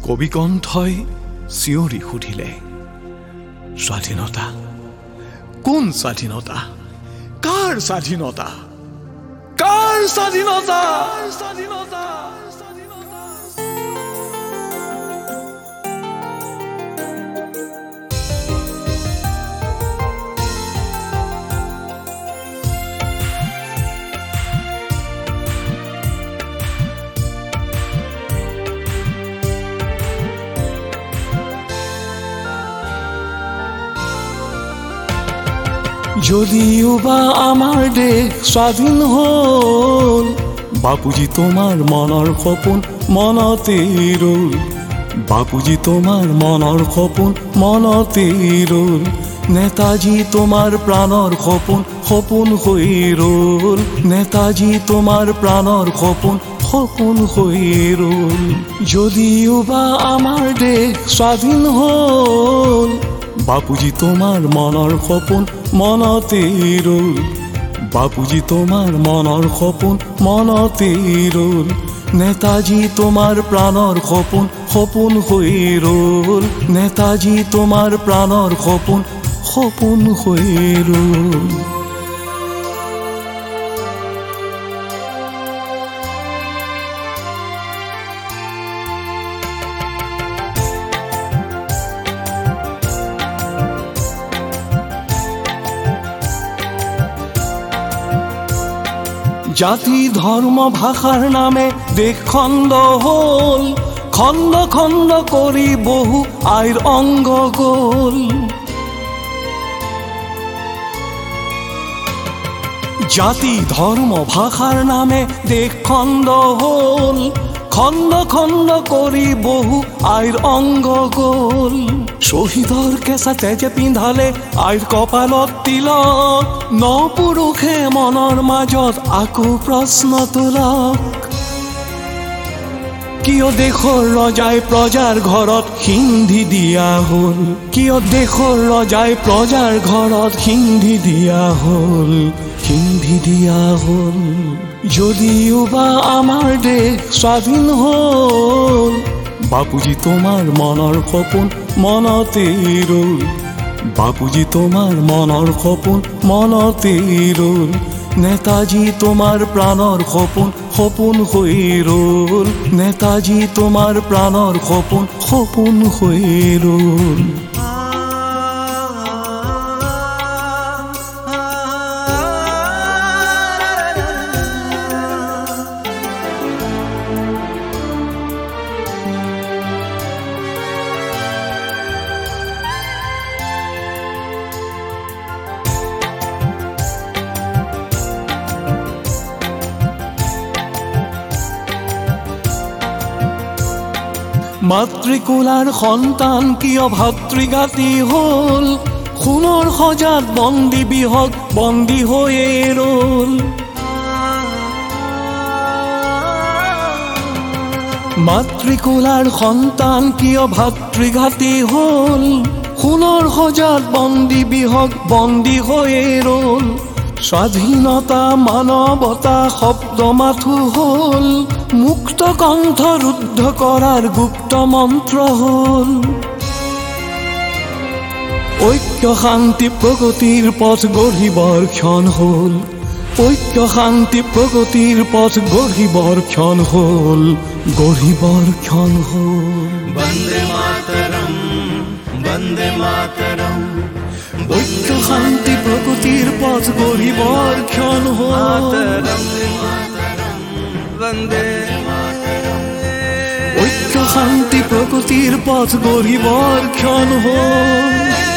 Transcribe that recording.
কবি কণ্ঠই চিঞৰি সুধিলে, স্বাধীনতা? কোন স্বাধীনতা? কাৰ স্বাধীনতা? কাৰ স্বাধীনতা? স্বাধীনতা যদিও বা আমাৰ দেশ স্বাধীন হ'ল, বাপুজি তোমাৰ মনৰ সপোন মনতে ৰ'ল। বাপুজি তোমাৰ মনৰ সপোন মনতে ৰ'ল। নেতাজী তোমাৰ প্ৰাণৰ সপোন সপোন হৈ ৰ'ল। নেতাজী তোমাৰ প্ৰাণৰ সপোন সপোন হৈ ৰ'ল। যদিও বা আমাৰ দেশ স্বাধীন হ'ল, বাপুজি তোমাৰ মনৰ সপোন মনতে ৰ'ল। বাপুজি তোমাৰ মনৰ সপোন মনতে ৰ'ল। নেতাজী তোমাৰ প্ৰাণৰ সপোন সপোন হৈ ৰ'ল। নেতাজী তোমাৰ প্ৰাণৰ সপোন সপোন হৈ ৰ'ল। জাতি ধৰ্ম ভাষাৰ নামে দেশ খণ্ড হ'ল। খণ্ড খণ্ড কৰি বহু আইৰ অংগ গ'ল। জাতি ধৰ্ম ভাষাৰ নামে দেশ খণ্ড হ'ল। খণ্ড খণ্ড কৰি বহু আইৰ অংগ গ'ল। শহীদৰ কেঁচা তেজে পিন্ধালে আইৰ কপালত তিলক। নপুৰুষে মনৰ মাজত আকৌ প্ৰশ্ন তোলক, কিয় দেশৰ ৰজাই প্ৰজাৰ ঘৰত সিন্ধি দিয়া হ'ল? কিয় দেশৰ ৰজাই প্ৰজাৰ ঘৰত সিন্ধি দিয়া হ'ল? সিন্ধি দিয়া হ'ল। যদিও বা আমাৰ দেশ স্বাধীন হ'ল, বাপুজি তোমাৰ মনৰ সপোন মনতে ৰ'ল। বাপুজি তোমাৰ মনৰ সপোন মনতে ৰ'ল। নেতাজী তোমাৰ প্ৰাণৰ সপোন সপোন হৈ ৰ'ল। নেতাজী তোমাৰ প্ৰাণৰ সপোন সপোন হৈ ৰ'ল। মাতৃকোলাৰ সন্তান কিয় ভাতৃঘাতী হ'ল? সোণৰ সজাত বন্দী বিহগ বন্দী হৈয়ে ৰ'ল। মাতৃকোলাৰ সন্তান কিয় ভাতৃঘাতী হ'ল? সোণৰ সজাত বন্দী বিহগ বন্দী হৈয়ে ৰ'ল। স্বাধীনতা মানৱতা শব্দ মাথো হ'ল। মুক্ত কণ্ঠ ৰুদ্ধ কৰাৰ গুপ্ত মন্ত্ৰ হ'ল। ঐক্য শান্তি প্ৰগতিৰ পথ গঢ়িবৰ ক্ষণ হ'ল। ঐক্য শান্তি প্ৰগতিৰ পথ গঢ়িবৰ ক্ষণ হ'ল। গঢ়িবৰ ক্ষণ হ'ল। বন্দে মাতৰম বন্দে মাতৰম। ঐক্য শান্তি প্ৰগতিৰ পথ গঢ়িবৰ ক্ষণ হ'ল। বন্দে ঐক্য শান্তি প্ৰগতিৰ পথ গঢ়িবৰ ক্ষণ হ'ল।